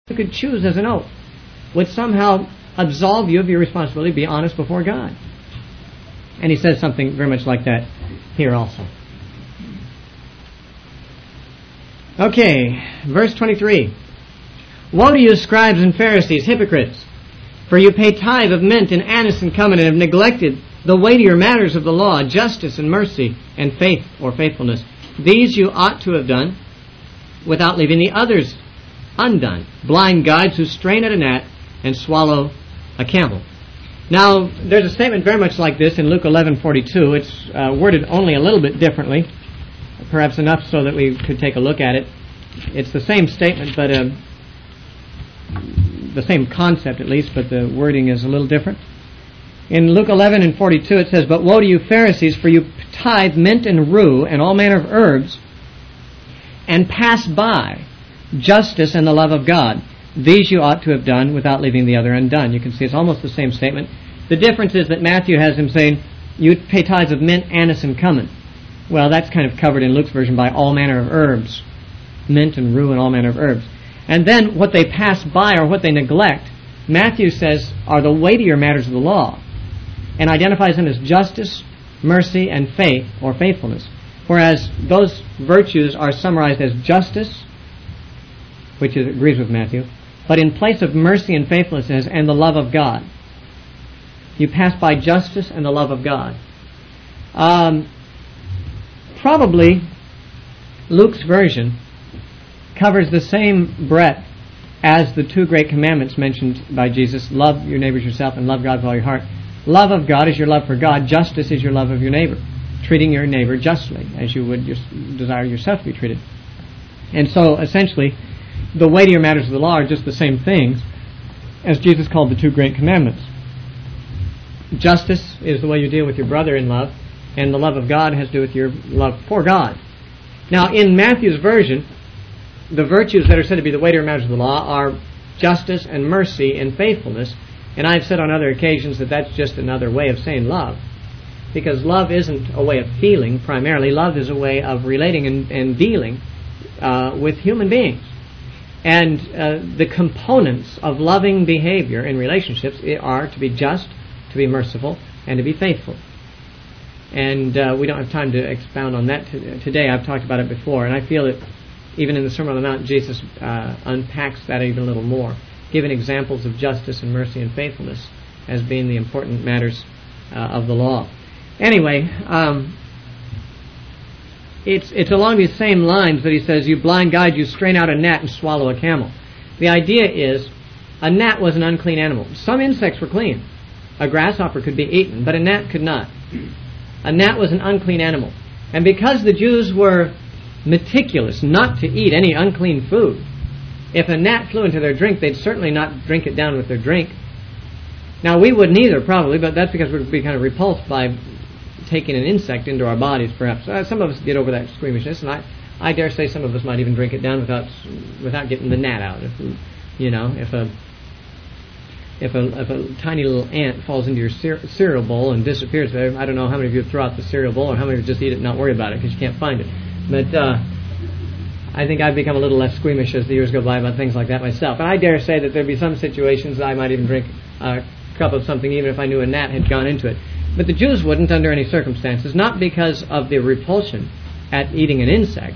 you could choose as an oath would somehow absolve you of your responsibility to be honest before God. And he says something very much like that here also. Okay, verse 23. Woe to you, scribes and Pharisees, hypocrites! For you pay tithe of mint and anise and cumin, and have neglected the weightier matters of the law, justice and mercy and faith or faithfulness. These you ought to have done without leaving the others undone. Blind guides who strain at a gnat and swallow a camel. Now, there's a statement very much like this in Luke 11:42. It's worded only a little bit differently, perhaps enough so that we could take a look at it. It's the same statement, but the same concept at least, but the wording is a little different. In Luke 11:42 it says, But woe to you, Pharisees, for you tithe mint and rue and all manner of herbs, and pass by justice and the love of God. These you ought to have done without leaving the other undone. You can see it's almost the same statement. The difference is that Matthew has him saying, you pay tithes of mint, anise, and cumin. Well, that's kind of covered in Luke's version by all manner of herbs. Mint and rue and all manner of herbs. And then what they pass by or what they neglect, Matthew says are the weightier matters of the law, and identifies them as justice, mercy, and faith or faithfulness. Whereas those virtues are summarized as justice, which agrees with Matthew, but in place of mercy and faithfulness is and the love of God. You pass by justice and the love of God. Probably Luke's version covers the same breadth as the two great commandments mentioned by Jesus. Love your neighbor as yourself and love God with all your heart. Love of God is your love for God. Justice is your love of your neighbor. Treating your neighbor justly as you would desire yourself to be treated. And so essentially the weightier matters of the law are just the same things as Jesus called the two great commandments. Justice is the way you deal with your brother in love, and the love of God has to do with your love for God. Now, in Matthew's version, the virtues that are said to be the weightier matters of the law are justice and mercy and faithfulness, and I've said on other occasions that that's just another way of saying love, because love isn't a way of feeling primarily. Love is a way of relating and dealing with human beings. And the components of loving behavior in relationships are to be just, to be merciful, and to be faithful. And we don't have time to expound on that today. I've talked about it before, and I feel that even in the Sermon on the Mount, Jesus unpacks that even a little more, giving examples of justice and mercy and faithfulness as being the important matters of the law. Anyway, it's along these same lines that he says, you blind guide, you strain out a gnat and swallow a camel. The idea is, a gnat was an unclean animal. Some insects were clean. A grasshopper could be eaten, but a gnat could not. A gnat was an unclean animal. And because the Jews were meticulous not to eat any unclean food, if a gnat flew into their drink, they'd certainly not drink it down with their drink. Now, we wouldn't either, probably, but that's because we'd be kind of repulsed by taking an insect into our bodies, perhaps. Some of us get over that squeamishness, and I dare say some of us might even drink it down without getting the gnat out. If a tiny little ant falls into your cereal bowl and disappears, I don't know how many of you throw out the cereal bowl or how many of you just eat it and not worry about it because you can't find it. But I think I've become a little less squeamish as the years go by about things like that myself. And I dare say that there'd be some situations that I might even drink a cup of something even if I knew a gnat had gone into it. But the Jews wouldn't under any circumstances, not because of the repulsion at eating an insect,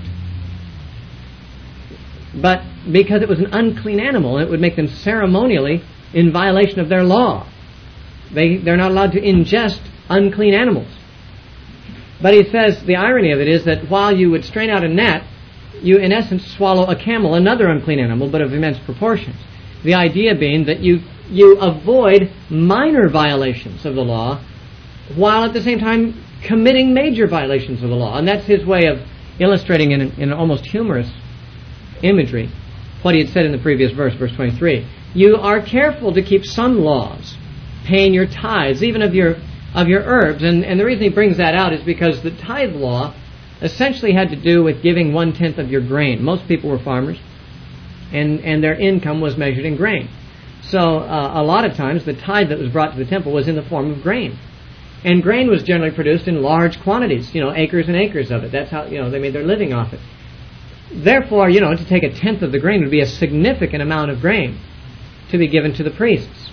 but because it was an unclean animal and it would make them ceremonially in violation of their law. They're not allowed to ingest unclean animals. But he says the irony of it is that while you would strain out a gnat, you in essence swallow a camel, another unclean animal, but of immense proportions. The idea being that you avoid minor violations of the law while at the same time committing major violations of the law. And that's his way of illustrating in an almost humorous imagery what he had said in the previous verse 23. You are careful to keep some laws, paying your tithes, even of your herbs. And the reason he brings that out is because the tithe law essentially had to do with giving 1/10 of your grain. Most people were farmers, and their income was measured in grain. So a lot of times the tithe that was brought to the temple was in the form of grain. And grain was generally produced in large quantities, acres and acres of it. That's how, they made their living off it. Therefore, to take a tenth of the grain would be a significant amount of grain to be given to the priests.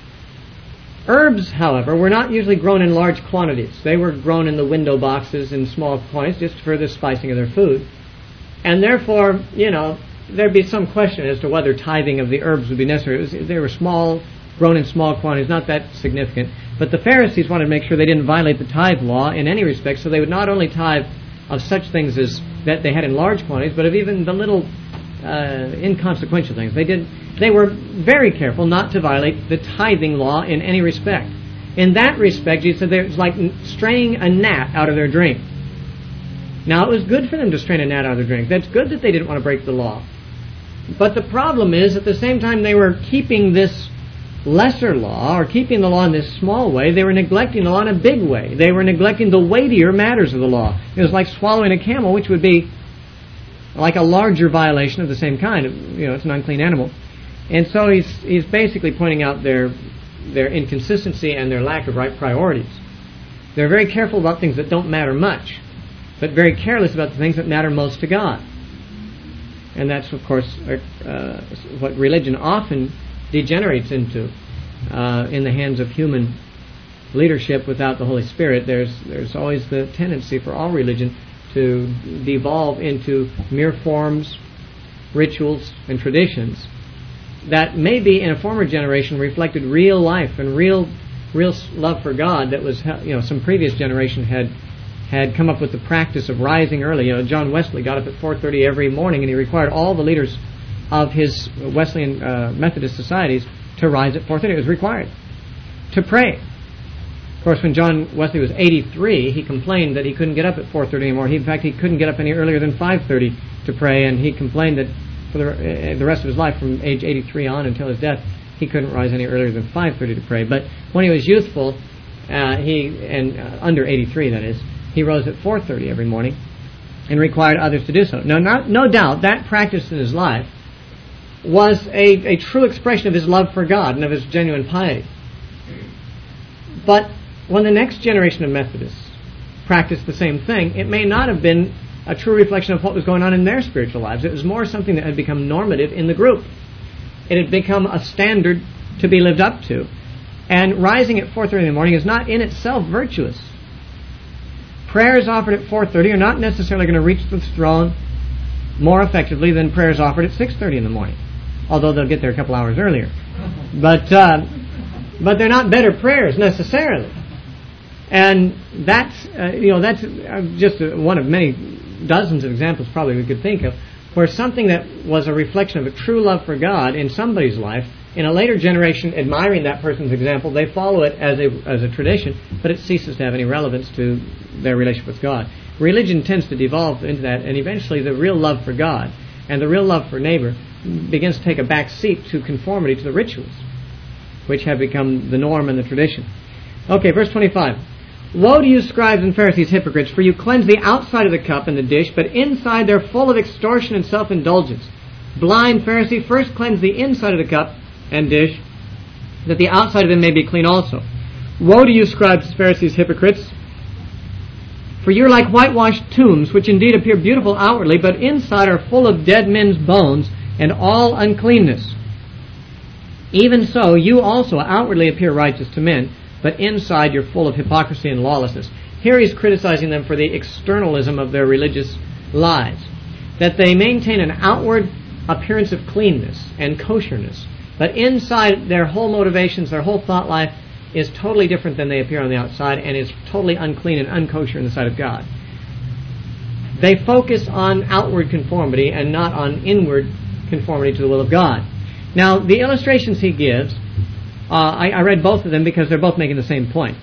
Herbs, however, were not usually grown in large quantities. They were grown in the window boxes in small quantities just for the spicing of their food. And therefore, there'd be some question as to whether tithing of the herbs would be necessary. They were small, grown in small quantities, not that significant. But the Pharisees wanted to make sure they didn't violate the tithe law in any respect, so they would not only tithe of such things as that they had in large quantities, but of even the little inconsequential things. They were very careful not to violate the tithing law in any respect. In that respect, Jesus said it's like straining a gnat out of their drink. Now, it was good for them to strain a gnat out of their drink. That's good that they didn't want to break the law. But the problem is, at the same time they were keeping this lesser law, or keeping the law in this small way, they were neglecting the law in a big way. They were neglecting the weightier matters of the law. It was like swallowing a camel, which would be like a larger violation of the same kind. It's an unclean animal. And so he's basically pointing out their inconsistency and their lack of right priorities. They're very careful about things that don't matter much, but very careless about the things that matter most to God. And that's, of course, what religion often degenerates into in the hands of human leadership without the Holy Spirit. There's always the tendency for all religion to devolve into mere forms, rituals, and traditions that maybe in a former generation reflected real life and real love for God. That was, some previous generation had come up with the practice of rising early. John Wesley got up at 4:30 every morning, and he required all the leaders of his Wesleyan Methodist societies to rise at 4:30. It was required to pray. Of course, when John Wesley was 83, he complained that he couldn't get up at 4:30 anymore. In fact, he couldn't get up any earlier than 5:30 to pray, and he complained that for the rest of his life, from age 83 on until his death, he couldn't rise any earlier than 5:30 to pray. But when he was youthful, under 83 that is, he rose at 4:30 every morning and required others to do so. Now, no doubt that practice in his life was a true expression of his love for God and of his genuine piety. But when the next generation of Methodists practiced the same thing, it may not have been a true reflection of what was going on in their spiritual lives. It was more something that had become normative in the group. It had become a standard to be lived up to. And rising at 4:30 in the morning is not in itself virtuous. Prayers offered at 4:30 are not necessarily going to reach the throne more effectively than prayers offered at 6:30 in the morning, although they'll get there a couple hours earlier. But they're not better prayers necessarily. And that's just one of many dozens of examples probably we could think of where something that was a reflection of a true love for God in somebody's life, in a later generation admiring that person's example, they follow it as a tradition, but it ceases to have any relevance to their relationship with God. Religion tends to devolve into that, and eventually the real love for God and the real love for neighbor begins to take a back seat to conformity to the rituals, which have become the norm and the tradition. Okay, verse 25. Woe to you, scribes and Pharisees, hypocrites, for you cleanse the outside of the cup and the dish, but inside they're full of extortion and self-indulgence. Blind Pharisee, first cleanse the inside of the cup and dish, that the outside of them may be clean also. Woe to you, scribes and Pharisees, hypocrites, for you're like whitewashed tombs, which indeed appear beautiful outwardly, but inside are full of dead men's bones and all uncleanness. Even so, you also outwardly appear righteous to men, but inside you're full of hypocrisy and lawlessness. Here he's criticizing them for the externalism of their religious lives, that they maintain an outward appearance of cleanness and kosherness, but inside their whole motivations, their whole thought life is totally different than they appear on the outside and is totally unclean and unkosher in the sight of God. They focus on outward conformity and not on inward conformity to the will of God. Now, the illustrations he gives, I read both of them because they're both making the same point.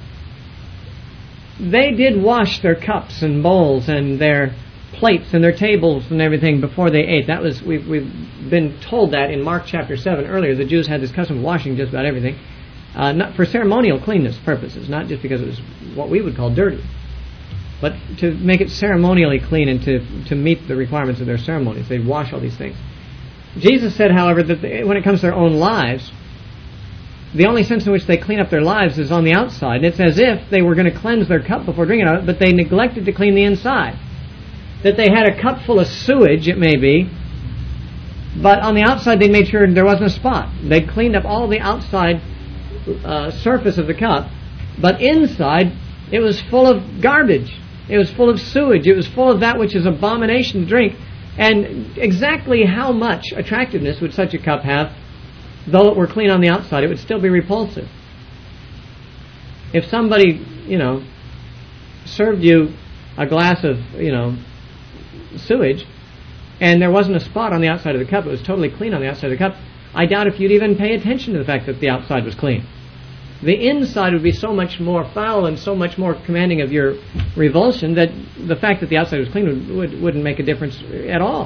They did wash their cups and bowls and their plates and their tables and everything before they ate. That was we've been told that in Mark chapter 7 earlier. The Jews had this custom of washing just about everything, not for ceremonial cleanness purposes, not just because it was what we would call dirty, but to make it ceremonially clean and to meet the requirements of their ceremonies. They'd wash all these things. Jesus said, however, that when it comes to their own lives, the only sense in which they clean up their lives is on the outside. And it's as if they were going to cleanse their cup before drinking out of it, but they neglected to clean the inside. that they had a cup full of sewage, it may be, but on the outside they made sure there wasn't a spot. They cleaned up all the outside surface of the cup, but inside it was full of garbage. It was full of sewage. It was full of that which is abomination to drink. And exactly how much attractiveness would such a cup have? Though it were clean on the outside, it would still be repulsive. If somebody, served you a glass of, sewage, and there wasn't a spot on the outside of the cup, it was totally clean on the outside of the cup, I doubt if you'd even pay attention to the fact that the outside was clean. The inside would be so much more foul and so much more commanding of your revulsion that the fact that the outside was clean wouldn't make a difference at all.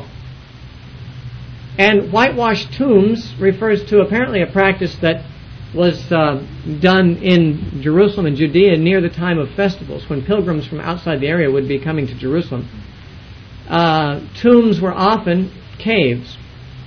And whitewashed tombs refers to apparently a practice that was done in Jerusalem and Judea near the time of festivals, when pilgrims from outside the area would be coming to Jerusalem. Tombs were often caves.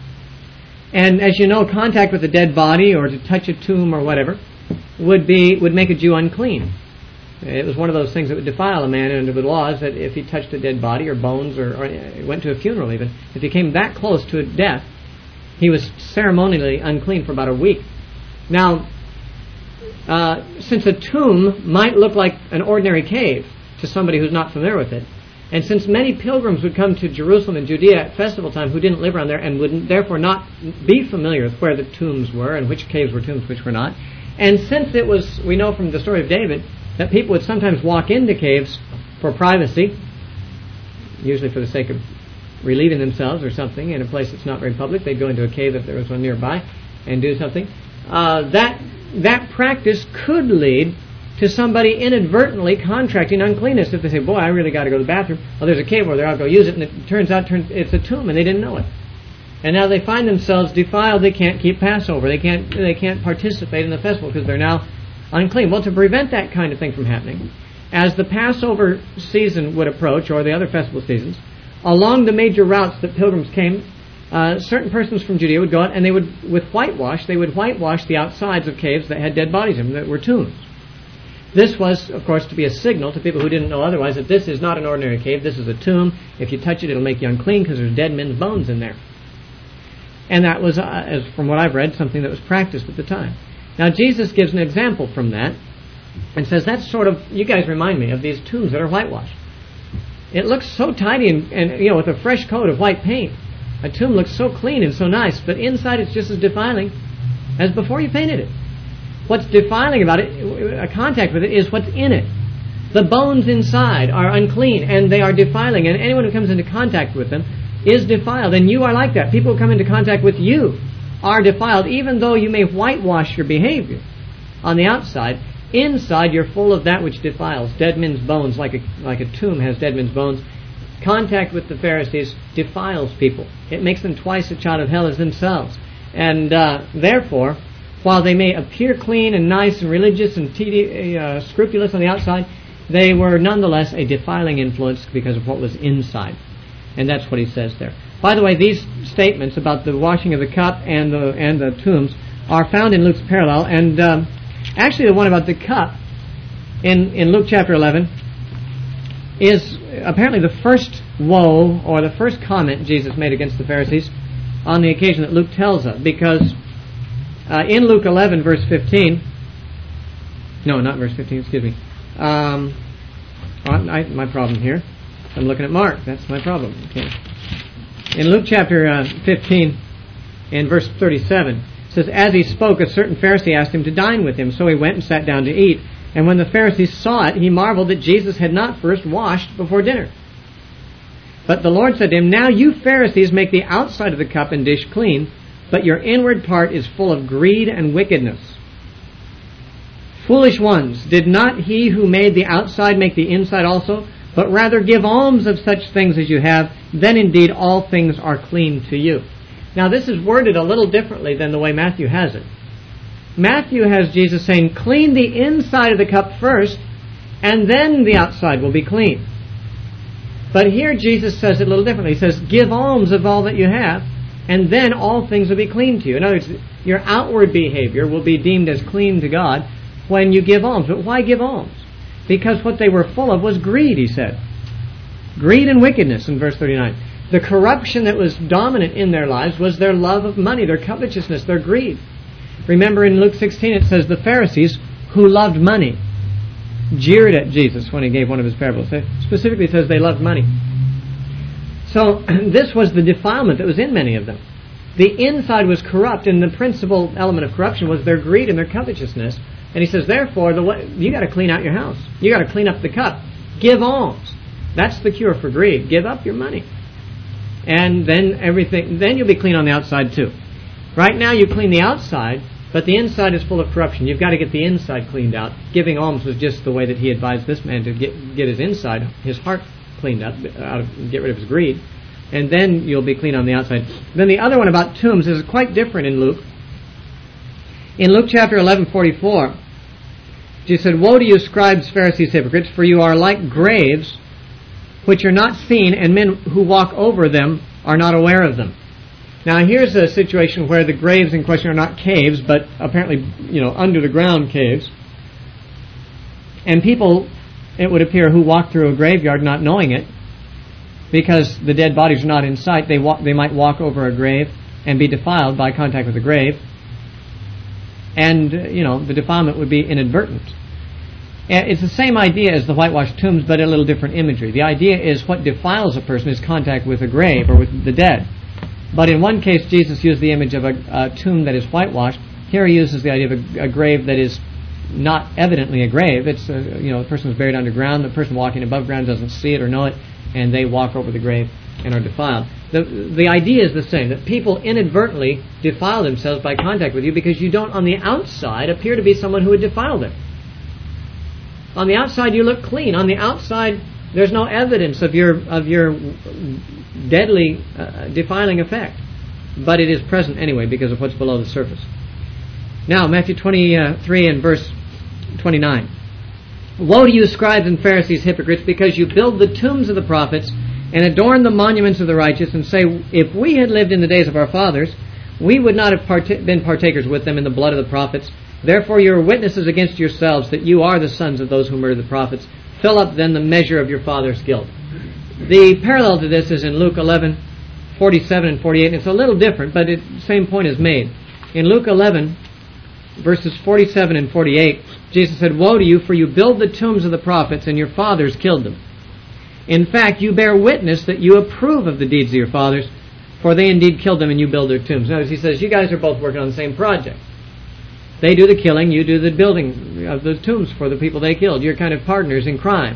And as you know, contact with a dead body or to touch a tomb or whatever would make a Jew unclean. It was one of those things that would defile a man under the laws, that if he touched a dead body or bones or went to a funeral even, if he came that close to a death, he was ceremonially unclean for about a week. Now, since a tomb might look like an ordinary cave to somebody who's not familiar with it, and since many pilgrims would come to Jerusalem and Judea at festival time who didn't live around there and would therefore not be familiar with where the tombs were and which caves were tombs, which were not, and since it was, we know from the story of David, that people would sometimes walk into caves for privacy, usually for the sake of relieving themselves or something in a place that's not very public. They'd go into a cave if there was one nearby and do something. That practice could lead to somebody inadvertently contracting uncleanness. If they say, boy, I really got to go to the bathroom. Oh, there's a cave over there, I'll go use it. And it turns out it's a tomb and they didn't know it. And now they find themselves defiled. They can't keep Passover. They can't participate in the festival because they're now unclean. Well, to prevent that kind of thing from happening, as the Passover season would approach, or the other festival seasons, along the major routes that pilgrims came, certain persons from Judea would go out and they would whitewash the outsides of caves that had dead bodies in them, that were tombs. This was, of course, to be a signal to people who didn't know otherwise that this is not an ordinary cave, this is a tomb. If you touch it, it'll make you unclean because there's dead men's bones in there. And that was, as from what I've read, something that was practiced at the time. Now Jesus gives an example from that and says, that's sort of, you guys remind me of these tombs that are whitewashed. It looks so tidy and with a fresh coat of white paint. A tomb looks so clean and so nice, but inside it's just as defiling as before you painted it. What's defiling about it, a contact with it, is what's in it. The bones inside are unclean and they are defiling, and anyone who comes into contact with them is defiled, and you are like that. People who come into contact with you are defiled, even though you may whitewash your behavior on the outside. Inside you're full of that which defiles, dead men's bones, like a tomb has dead men's bones. Contact with the Pharisees defiles people. It makes them twice a child of hell as themselves. And therefore, while they may appear clean and nice and religious and scrupulous on the outside, they were nonetheless a defiling influence because of what was inside. And that's what he says there. By the way, these statements about the washing of the cup and the tombs are found in Luke's parallel. And actually the one about the cup in Luke chapter 11 is apparently the first woe or the first comment Jesus made against the Pharisees on the occasion that Luke tells of. Because in Luke 11 verse 15, no, not verse 15, excuse me. My problem here. I'm looking at Mark. That's my problem. Okay. In Luke chapter 15, in verse 37, it says, as he spoke, a certain Pharisee asked him to dine with him. So he went and sat down to eat. And when the Pharisee saw it, he marveled that Jesus had not first washed before dinner. But the Lord said to him, now you Pharisees make the outside of the cup and dish clean, but your inward part is full of greed and wickedness. Foolish ones, did not he who made the outside make the inside also? But rather give alms of such things as you have, then indeed all things are clean to you. Now this is worded a little differently than the way Matthew has it. Matthew has Jesus saying, clean the inside of the cup first, and then the outside will be clean. But here Jesus says it a little differently. He says, give alms of all that you have, and then all things will be clean to you. In other words, your outward behavior will be deemed as clean to God when you give alms. But why give alms? Because what they were full of was greed, he said. Greed and wickedness in verse 39. The corruption that was dominant in their lives was their love of money, their covetousness, their greed. Remember in Luke 16 it says the Pharisees who loved money jeered at Jesus when he gave one of his parables. It specifically says they loved money. So this was the defilement that was in many of them. The inside was corrupt, and the principal element of corruption was their greed and their covetousness. And he says, therefore, you got to clean out your house. You got to clean up the cup. Give alms. That's the cure for greed. Give up your money, and then you'll be clean on the outside too. Right now, you clean the outside, but the inside is full of corruption. You've got to get the inside cleaned out. Giving alms was just the way that he advised this man to get his inside, his heart cleaned up, get rid of his greed. And then you'll be clean on the outside. Then the other one about tombs is quite different in Luke. In Luke chapter 11:44, Jesus said, "Woe to you, scribes, Pharisees, hypocrites, for you are like graves which are not seen, and men who walk over them are not aware of them." Now here's a situation where the graves in question are not caves, but apparently, under the ground caves. And people, it would appear, who walk through a graveyard not knowing it, because the dead bodies are not in sight, they might walk over a grave and be defiled by contact with the grave. And, the defilement would be inadvertent. It's the same idea as the whitewashed tombs, but a little different imagery. The idea is what defiles a person is contact with a grave or with the dead. But in one case, Jesus used the image of a tomb that is whitewashed. Here he uses the idea of a grave that is not evidently a grave. It's, the person is buried underground. The person walking above ground doesn't see it or know it, and they walk over the grave and are defiled. The idea is the same, that people inadvertently defile themselves by contact with you because you don't, on the outside, appear to be someone who would defile them. On the outside, you look clean. On the outside, there's no evidence of your deadly defiling effect. But it is present anyway because of what's below the surface. Now, Matthew 23 and verse 29. "Woe to you, scribes and Pharisees, hypocrites, because you build the tombs of the prophets and adorn the monuments of the righteous, and say, if we had lived in the days of our fathers, we would not have been partakers with them in the blood of the prophets. Therefore you are witnesses against yourselves that you are the sons of those who murdered the prophets. Fill up then the measure of your father's guilt." The parallel to this is in Luke 11:47 and 48, and it's a little different, but the same point is made. In Luke 11, verses 47 and 48, Jesus said, "Woe to you, for you build the tombs of the prophets, and your fathers killed them. In fact, you bear witness that you approve of the deeds of your fathers, for they indeed killed them, and you build their tombs." Notice he says, you guys are both working on the same project. They do the killing, you do the building of the tombs for the people they killed. You're kind of partners in crime.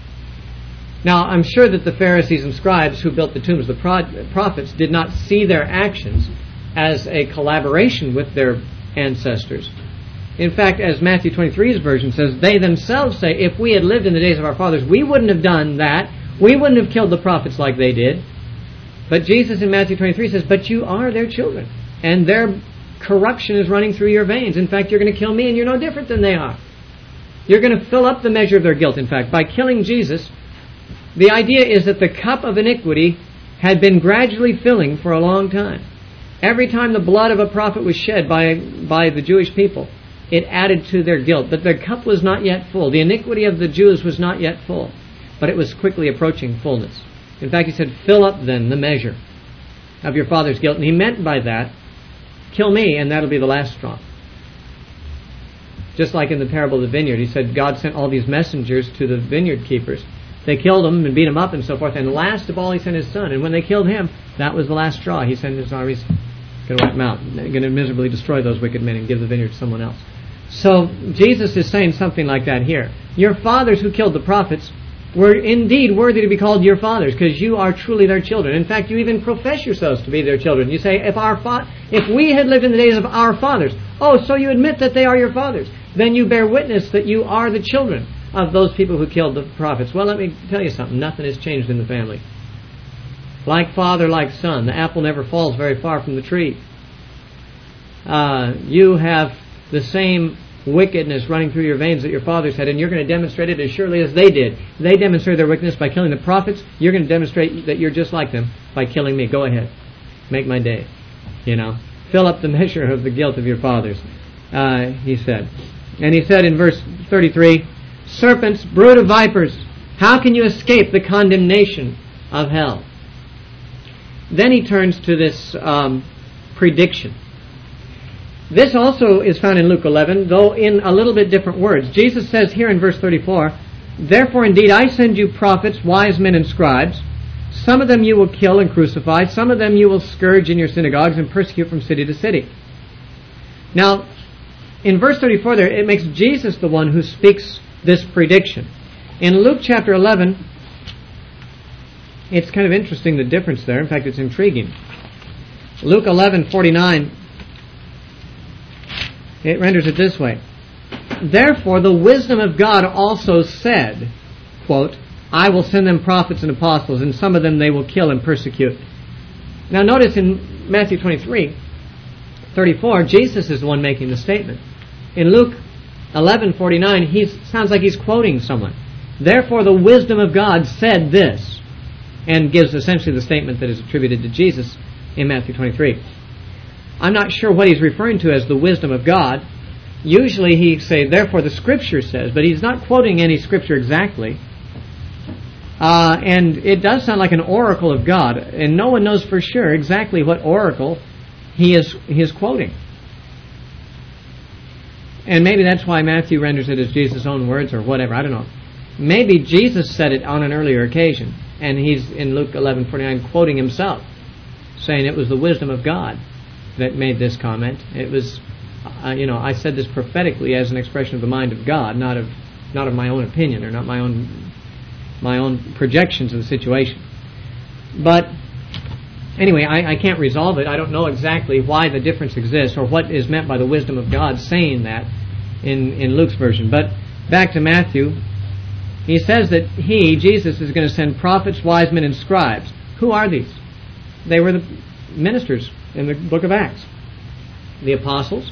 Now, I'm sure that the Pharisees and scribes who built the tombs of the prophets did not see their actions as a collaboration with their ancestors. In fact, as Matthew 23's version says, they themselves say, if we had lived in the days of our fathers, we wouldn't have done that. We wouldn't have killed the prophets like they did. But Jesus in Matthew 23 says, but you are their children, and their corruption is running through your veins. In fact, you're going to kill me, and you're no different than they are. You're going to fill up the measure of their guilt. In fact, by killing Jesus, the idea is that the cup of iniquity had been gradually filling for a long time. Every time the blood of a prophet was shed by the Jewish people, it added to their guilt. But their cup was not yet full. The iniquity of the Jews was not yet full. But it was quickly approaching fullness. In fact, he said, fill up then the measure of your father's guilt. And he meant by that, kill me and that'll be the last straw. Just like in the parable of the vineyard, he said God sent all these messengers to the vineyard keepers. They killed him and beat him up and so forth. And last of all, he sent his son. And when they killed him, that was the last straw. He sent his armies, going to wipe them out. They're going to miserably destroy those wicked men and give the vineyard to someone else. So Jesus is saying something like that here. Your fathers who killed the prophets were indeed worthy to be called your fathers, because you are truly their children. In fact, you even profess yourselves to be their children. You say, if we had lived in the days of our fathers, so you admit that they are your fathers. Then you bear witness that you are the children of those people who killed the prophets. Well, let me tell you something. Nothing has changed in the family. Like father, like son. The apple never falls very far from the tree. You have the same wickedness running through your veins that your fathers had, and you're going to demonstrate it as surely as they did. They demonstrated their wickedness by killing the prophets. You're going to demonstrate that you're just like them by killing me. Go ahead. Make my day. Fill up the measure of the guilt of your fathers, he said. And he said in verse 33, serpents, brood of vipers, How can you escape the condemnation of hell? Then he turns to this prediction. This also is found in Luke 11, though in a little bit different words. Jesus says here in verse 34, "Therefore indeed I send you prophets, wise men, and scribes. Some of them you will kill and crucify. Some of them you will scourge in your synagogues and persecute from city to city." Now, in verse 34 there, it makes Jesus the one who speaks this prediction. In Luke chapter 11, it's kind of interesting, the difference there. In fact, it's intriguing. Luke 11:49, it renders it this way. "Therefore the wisdom of God also said, quote, I will send them prophets and apostles, and some of them they will kill and persecute." Now notice in Matthew 23:34, Jesus is the one making the statement. In Luke 11:49, he sounds like he's quoting someone. "Therefore the wisdom of God said this," and gives essentially the statement that is attributed to Jesus in Matthew 23. I'm not sure what he's referring to as the wisdom of God. Usually he say, "Therefore the Scripture says," but he's not quoting any Scripture exactly. And it does sound like an oracle of God, and no one knows for sure exactly what oracle he is quoting. And maybe that's why Matthew renders it as Jesus' own words or whatever, I don't know. Maybe Jesus said it on an earlier occasion, and he's in Luke 11:49 quoting himself, saying it was the wisdom of God that made this comment. It was, I said this prophetically as an expression of the mind of God, not of my own opinion or not my own projections of the situation. But anyway, I can't resolve it. I don't know exactly why the difference exists or what is meant by the wisdom of God saying that in Luke's version. But back to Matthew, he says that Jesus, is going to send prophets, wise men, and scribes. Who are these? They were the ministers in the book of Acts. The apostles,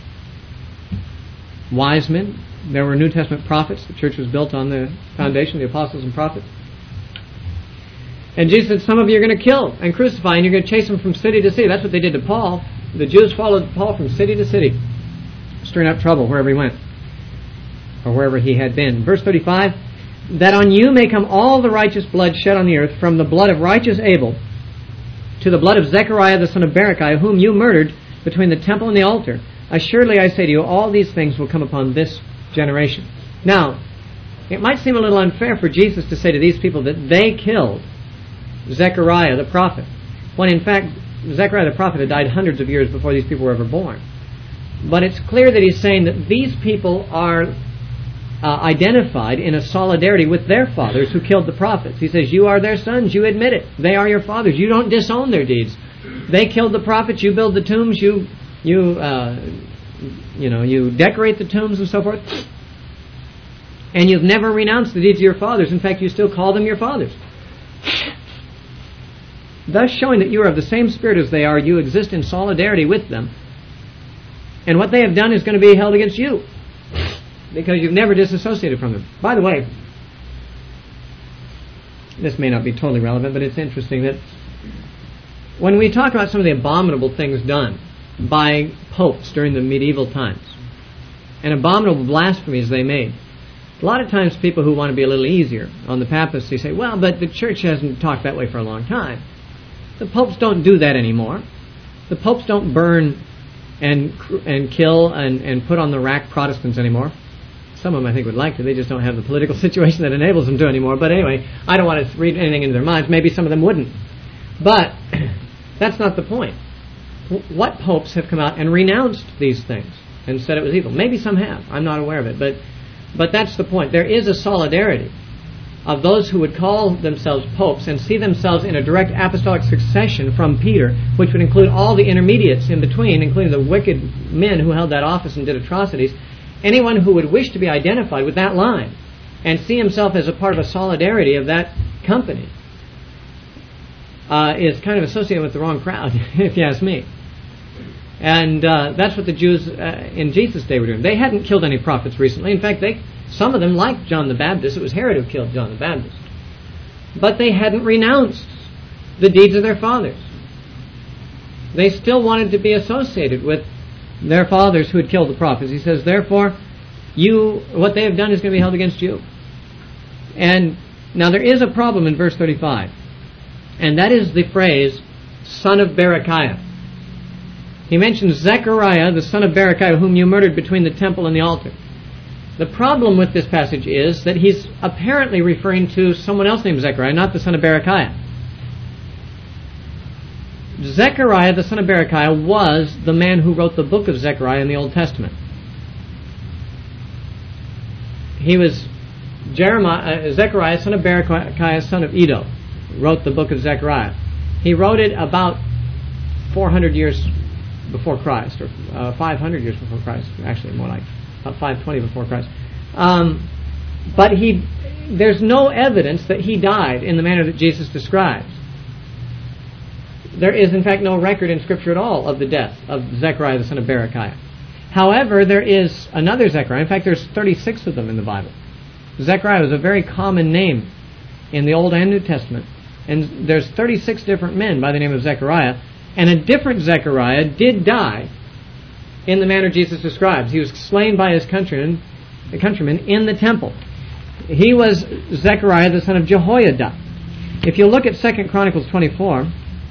wise men. There were New Testament prophets. The church was built on the foundation of the apostles and prophets. And Jesus said, some of you are going to kill and crucify, and you're going to chase them from city to city. That's what they did to Paul. The Jews followed Paul from city to city, stirring up trouble wherever he went, or wherever he had been. Verse 35, "That on you may come all the righteous blood shed on the earth, from the blood of righteous Abel to the blood of Zechariah the son of Berechiah, whom you murdered between the temple and the altar. Assuredly I say to you, all these things will come upon this generation." Now, it might seem a little unfair for Jesus to say to these people that they killed Zechariah the prophet, when in fact Zechariah the prophet had died hundreds of years before these people were ever born. But it's clear that he's saying that these people are identified in a solidarity with their fathers who killed the prophets. He says, you are their sons, you admit it. They are your fathers. You don't disown their deeds. They killed the prophets, you build the tombs, you decorate the tombs and so forth. And you've never renounced the deeds of your fathers. In fact, you still call them your fathers. Thus showing that you are of the same spirit as they are, you exist in solidarity with them. And what they have done is going to be held against you, because you've never disassociated from them. By the way, this may not be totally relevant, but it's interesting that when we talk about some of the abominable things done by popes during the medieval times, and abominable blasphemies they made, a lot of times people who want to be a little easier on the papacy say, well, but the church hasn't talked that way for a long time. The popes don't do that anymore. The popes don't burn and kill and put on the rack Protestants anymore. Some of them I think would like to. They just don't have the political situation that enables them to anymore. But anyway, I don't want to read anything into their minds. Maybe some of them wouldn't. But that's not the point. What popes have come out and renounced these things and said it was evil? Maybe some have. I'm not aware of it. But that's the point. There is a solidarity of those who would call themselves popes and see themselves in a direct apostolic succession from Peter, which would include all the intermediates in between, including the wicked men who held that office and did atrocities. Anyone who would wish to be identified with that line and see himself as a part of a solidarity of that company is kind of associated with the wrong crowd, if you ask me. And that's what the Jews in Jesus' day were doing. They hadn't killed any prophets recently. In fact, some of them liked John the Baptist. It was Herod who killed John the Baptist. But they hadn't renounced the deeds of their fathers. They still wanted to be associated with their fathers who had killed the prophets. He says, therefore, what they have done is going to be held against you. And Now there is a problem in verse 35, and that is the phrase, son of Berechiah. He mentions Zechariah, the son of Berechiah, whom you murdered between the temple and the altar. The problem with this passage is that he's apparently referring to someone else named Zechariah, not the son of Berechiah. Zechariah, the son of Berechiah, was the man who wrote the book of Zechariah in the Old Testament. He was Zechariah, son of Berechiah, son of Iddo, wrote the book of Zechariah. He wrote it about 400 years before Christ, or 500 years before Christ, actually more like about 520 before Christ. But there's no evidence that he died in the manner that Jesus describes. There is, in fact, no record in Scripture at all of the death of Zechariah, the son of Berechiah. However, there is another Zechariah. In fact, there's 36 of them in the Bible. Zechariah was a very common name in the Old and New Testament. And there's 36 different men by the name of Zechariah. And a different Zechariah did die in the manner Jesus describes. He was slain by his countrymen in the temple. He was Zechariah, the son of Jehoiada. If you look at 2 Chronicles 24...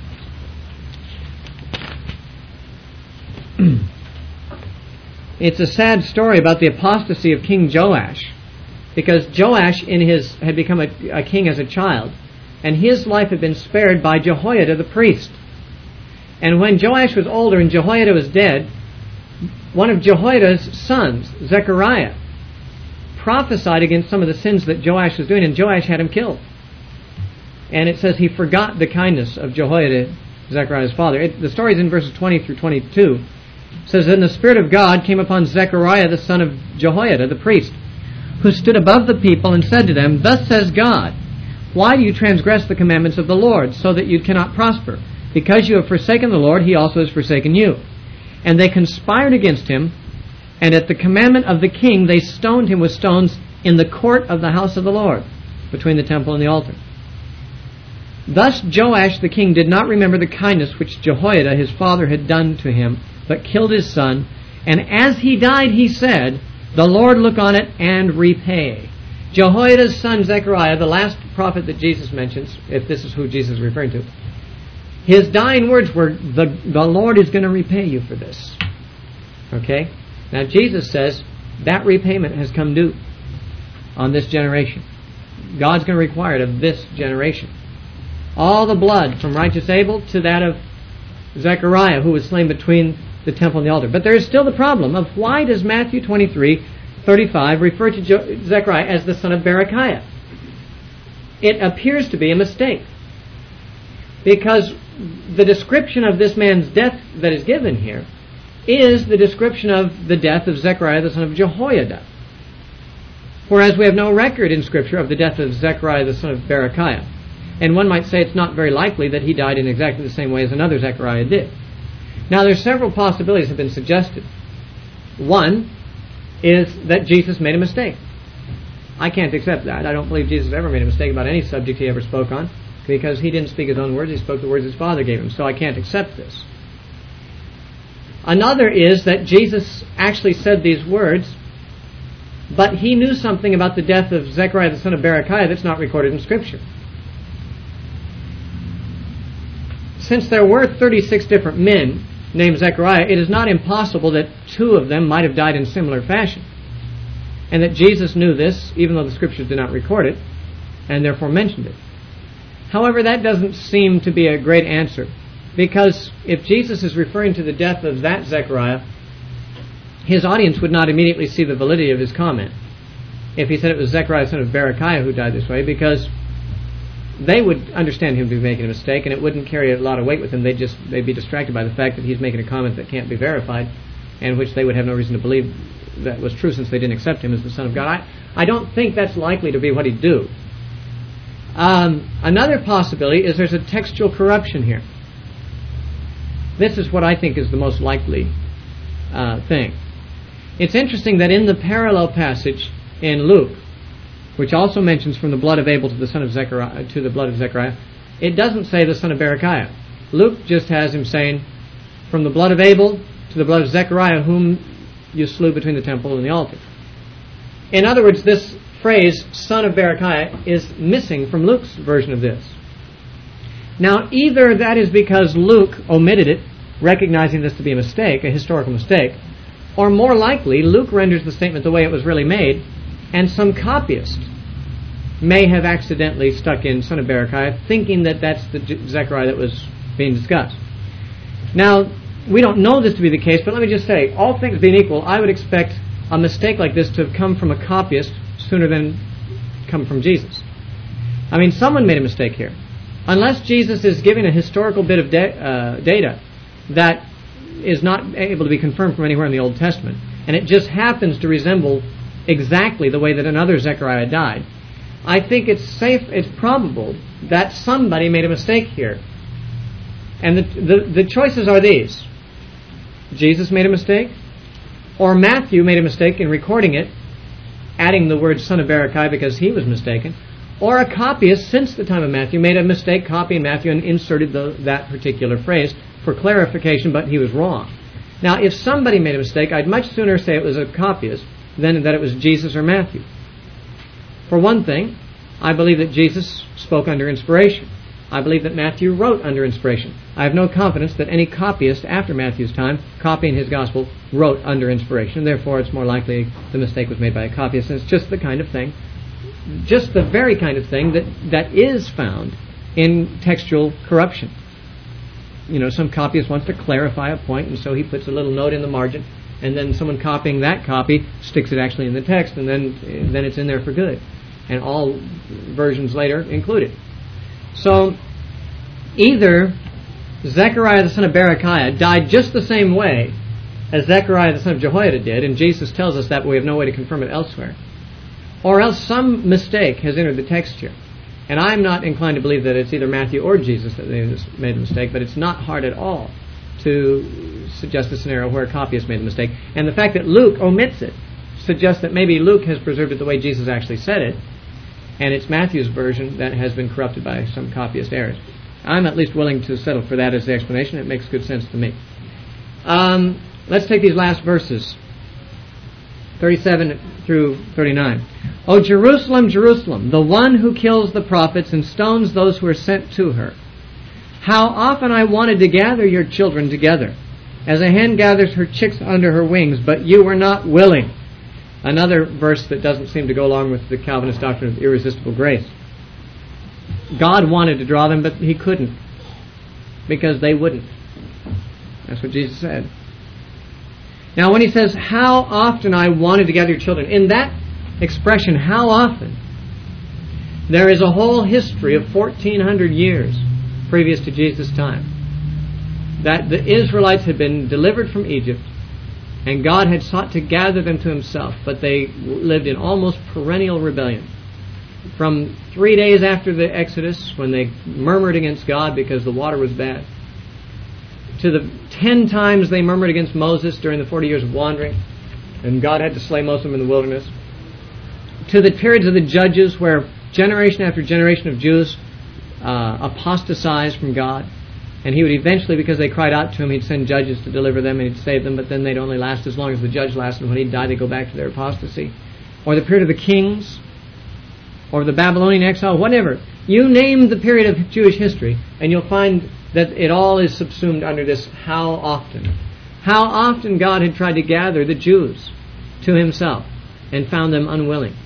it's a sad story about the apostasy of King Joash, because Joash had become a king as a child, and his life had been spared by Jehoiada the priest. And when Joash was older and Jehoiada was dead, one of Jehoiada's sons, Zechariah, prophesied against some of the sins that Joash was doing, and Joash had him killed. And it says he forgot the kindness of Jehoiada, Zechariah's father. The story is in verses 20 through 22. It says, "Then the Spirit of God came upon Zechariah the son of Jehoiada the priest, who stood above the people and said to them, 'Thus says God, why do you transgress the commandments of the Lord, so that you cannot prosper? Because you have forsaken the Lord, He also has forsaken you.' And they conspired against him, and at the commandment of the king they stoned him with stones in the court of the house of the Lord, between the temple and the altar. Thus Joash the king did not remember the kindness which Jehoiada his father had done to him, but killed his son. And as he died, he said, 'The Lord look on it and repay.'" Jehoiada's son Zechariah, the last prophet that Jesus mentions, if this is who Jesus is referring to, his dying words were, the Lord is going to repay you for this. Okay? Now Jesus says that repayment has come due on this generation. God's going to require it of this generation. All the blood from righteous Abel to that of Zechariah, who was slain between the temple and the altar. But there is still the problem of why does Matthew 23:35 refer to Zechariah as the son of Berechiah? It appears to be a mistake, because the description of this man's death that is given here is the description of the death of Zechariah the son of Jehoiada, whereas we have no record in Scripture of the death of Zechariah the son of Berechiah. And one might say it's not very likely that he died in exactly the same way as another Zechariah did. Now, there's several possibilities have been suggested. One is that Jesus made a mistake. I can't accept that. I don't believe Jesus ever made a mistake about any subject he ever spoke on, because he didn't speak his own words, he spoke the words his Father gave him. So I can't accept this. Another is that Jesus actually said these words, but he knew something about the death of Zechariah the son of Berechiah that's not recorded in Scripture. Since there were 36 different men named Zechariah, it is not impossible that 2 of them might have died in similar fashion, and that Jesus knew this, even though the Scriptures did not record it, and therefore mentioned it. However, that doesn't seem to be a great answer, because if Jesus is referring to the death of that Zechariah, his audience would not immediately see the validity of his comment if he said it was Zechariah son of Berechiah who died this way, because they would understand him to be making a mistake, and it wouldn't carry a lot of weight with them. They'd be distracted by the fact that he's making a comment that can't be verified, and which they would have no reason to believe that was true, since they didn't accept him as the Son of God. I don't think that's likely to be what he'd do. Another possibility is there's a textual corruption here. This is what I think is the most likely thing. It's interesting that in the parallel passage in Luke, which also mentions from the blood of Abel to the son of Zechariah, to the blood of Zechariah, it doesn't say the son of Berechiah. Luke just has him saying, from the blood of Abel to the blood of Zechariah, whom you slew between the temple and the altar. In other words, this phrase, son of Berechiah, is missing from Luke's version of this. Now, either that is because Luke omitted it, recognizing this to be a mistake, a historical mistake, or more likely, Luke renders the statement the way it was really made, and some copyist may have accidentally stuck in son of Berechiah, thinking that that's the Zechariah that was being discussed. Now, we don't know this to be the case, but let me just say, all things being equal, I would expect a mistake like this to have come from a copyist sooner than come from Jesus. I mean, someone made a mistake here. Unless Jesus is giving a historical bit of data that is not able to be confirmed from anywhere in the Old Testament, and it just happens to resemble exactly the way that another Zechariah died, I think it's probable that somebody made a mistake here. And the choices are these. Jesus made a mistake, or Matthew made a mistake in recording it, adding the word son of Berechiah because he was mistaken, or a copyist since the time of Matthew made a mistake copying Matthew and inserted that particular phrase for clarification, but he was wrong. Now, if somebody made a mistake, I'd much sooner say it was a copyist than that it was Jesus or Matthew. For one thing, I believe that Jesus spoke under inspiration. I believe that Matthew wrote under inspiration. I have no confidence that any copyist after Matthew's time, copying his gospel, wrote under inspiration. Therefore, it's more likely the mistake was made by a copyist. And it's just the kind of thing, just the very kind of thing that is found in textual corruption. You know, some copyist wants to clarify a point, and so he puts a little note in the margin, and then someone copying that copy sticks it actually in the text, and then it's in there for good. And all versions later include it. So, either Zechariah the son of Berechiah died just the same way as Zechariah the son of Jehoiada did, and Jesus tells us that, but we have no way to confirm it elsewhere, or else some mistake has entered the text here. And I'm not inclined to believe that it's either Matthew or Jesus that made the mistake, but it's not hard at all to suggest a scenario where a copyist made the mistake. And the fact that Luke omits it suggests that maybe Luke has preserved it the way Jesus actually said it, and it's Matthew's version that has been corrupted by some copyist errors. I'm at least willing to settle for that as the explanation. It makes good sense to me. Let's take these last verses, 37 through 39. O Jerusalem, Jerusalem, the one who kills the prophets and stones those who are sent to her. How often I wanted to gather your children together, as a hen gathers her chicks under her wings, but you were not willing. Another verse that doesn't seem to go along with the Calvinist doctrine of irresistible grace. God wanted to draw them, but he couldn't, because they wouldn't. That's what Jesus said. Now, when he says, how often I wanted to gather your children, in that expression, how often, there is a whole history of 1,400 years previous to Jesus' time, that the Israelites had been delivered from Egypt, and God had sought to gather them to himself, but they lived in almost perennial rebellion. From 3 days after the Exodus, when they murmured against God because the water was bad, to the 10 times they murmured against Moses during the 40 years of wandering, and God had to slay most of them in the wilderness, to the periods of the judges where generation after generation of Jews apostatized from God, and he would eventually, because they cried out to him, he'd send judges to deliver them and he'd save them, but then they'd only last as long as the judge lasted, and when he'd die they'd go back to their apostasy. Or the period of the kings, or the Babylonian exile, whatever. You name the period of Jewish history, and you'll find that it all is subsumed under this how often. How often God had tried to gather the Jews to himself and found them unwilling.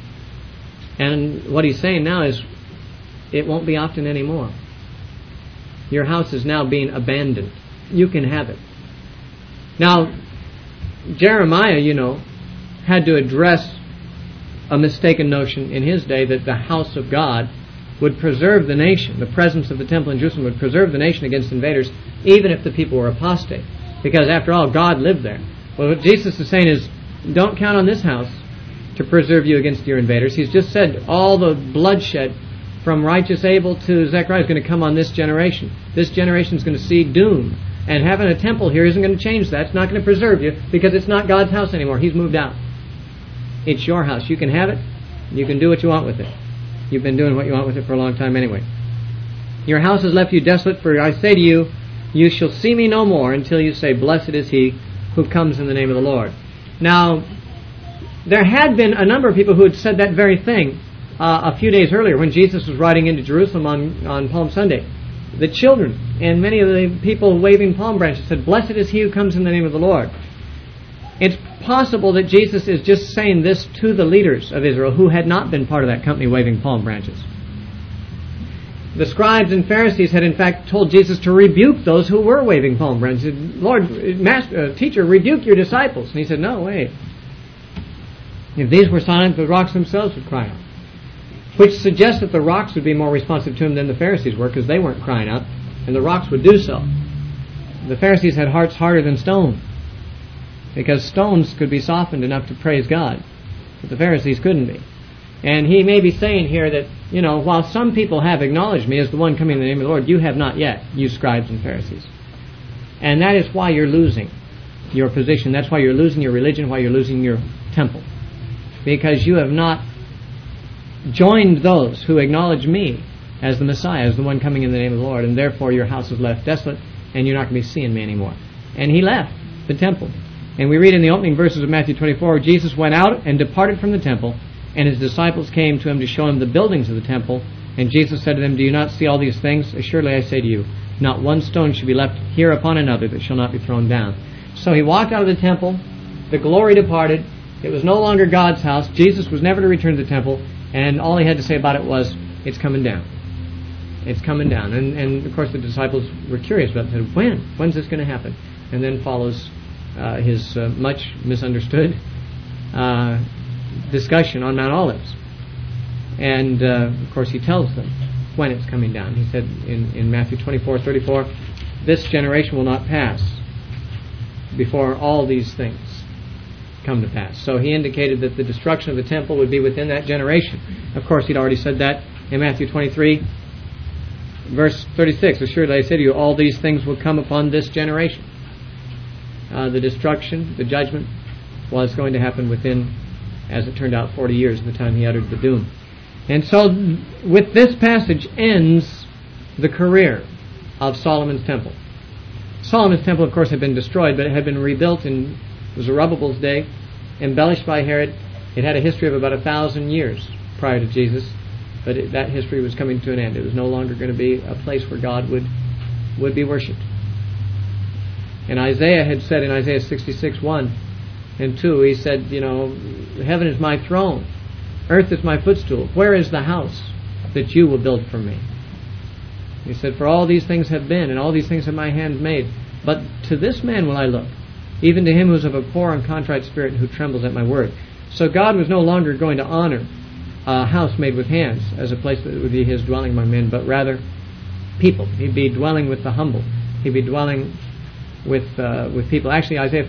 And what he's saying now is, it won't be often anymore. Your house is now being abandoned. You can have it. Now, Jeremiah, had to address a mistaken notion in his day that the house of God would preserve the nation. The presence of the temple in Jerusalem would preserve the nation against invaders, even if the people were apostate. Because after all, God lived there. Well, what Jesus is saying is, don't count on this house to preserve you against your invaders. He's just said all the bloodshed from righteous Abel to Zechariah is going to come on this generation. This generation is going to see doom. And having a temple here isn't going to change that. It's not going to preserve you, because it's not God's house anymore. He's moved out. It's your house. You can have it. You can do what you want with it. You've been doing what you want with it for a long time anyway. Your house has left you desolate, for I say to you, you shall see me no more until you say, blessed is he who comes in the name of the Lord. Now, there had been a number of people who had said that very thing a few days earlier when Jesus was riding into Jerusalem on Palm Sunday. The children and many of the people waving palm branches said, "Blessed is he who comes in the name of the Lord." It's possible that Jesus is just saying this to the leaders of Israel who had not been part of that company waving palm branches. The scribes and Pharisees had in fact told Jesus to rebuke those who were waving palm branches. "Lord, Master, Teacher, rebuke your disciples." And he said, "No, wait. If these were silent, the rocks themselves would cry out." Which suggests that the rocks would be more responsive to him than the Pharisees were, because they weren't crying out, and the rocks would do so. The Pharisees had hearts harder than stone, because stones could be softened enough to praise God, but the Pharisees couldn't be. And he may be saying here that, while some people have acknowledged me as the one coming in the name of the Lord, you have not yet, you scribes and Pharisees. And that is why you're losing your position. That's why you're losing your religion, why you're losing your temple. Because you have not joined those who acknowledge me as the Messiah, as the one coming in the name of the Lord, and therefore your house is left desolate, and you're not going to be seeing me anymore. And he left the temple. And we read in the opening verses of Matthew 24, Jesus went out and departed from the temple, and his disciples came to him to show him the buildings of the temple. And Jesus said to them, "Do you not see all these things? Assuredly I say to you, not one stone should be left here upon another that shall not be thrown down." So he walked out of the temple, the glory departed, it was no longer God's house, Jesus was never to return to the temple, and all he had to say about it was, "It's coming down. It's coming down." And of course the disciples were curious about it. Said, when's this going to happen? And then follows his much misunderstood discussion on Mount Olives. And of course he tells them when it's coming down. He said in Matthew 24:34, "This generation will not pass before all these things come to pass." So he indicated that the destruction of the temple would be within that generation. Of course, he'd already said that in Matthew 23, verse 36. "Assuredly I say to you, all these things will come upon this generation." The destruction, the judgment, was going to happen within, as it turned out, 40 years of the time he uttered the doom. And so, with this passage ends the career of Solomon's temple. Solomon's temple, of course, had been destroyed, but it had been rebuilt in Zerubbabel's day, embellished by Herod. It had a history of about 1,000 years prior to Jesus, but that history was coming to an end. It was no longer going to be a place where God would be worshipped. And Isaiah had said in Isaiah 66:1 and 2, he said, "Heaven is my throne, earth is my footstool. Where is the house that you will build for me?" He said, "For all these things have been, and all these things have my hand made. But to this man will I look, even to him who is of a poor and contrite spirit, and who trembles at my word." So God was no longer going to honor a house made with hands as a place that would be his dwelling among men, but rather people. He'd be dwelling with the humble. He'd be dwelling with people. Actually, Isaiah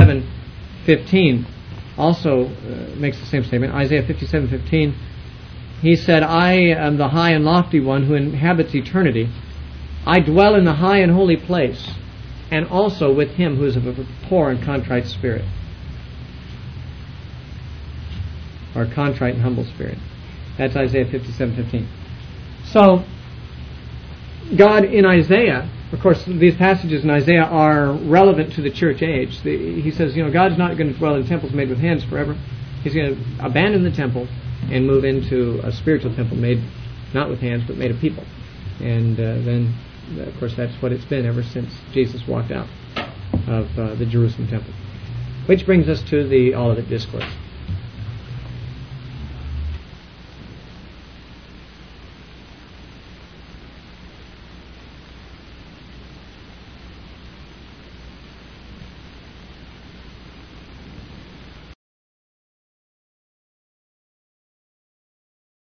57:15 also makes the same statement. Isaiah 57:15, he said, "I am the high and lofty one who inhabits eternity. I dwell in the high and holy place, and also with him who is of a poor and contrite spirit." Or contrite and humble spirit. That's Isaiah 57:15. So, God in Isaiah, of course, these passages in Isaiah are relevant to the church age. He says, God's not going to dwell in temples made with hands forever. He's going to abandon the temple and move into a spiritual temple made not with hands, but made of people. And then, of course, that's what it's been ever since Jesus walked out of the Jerusalem temple. Which brings us to the Olivet Discourse.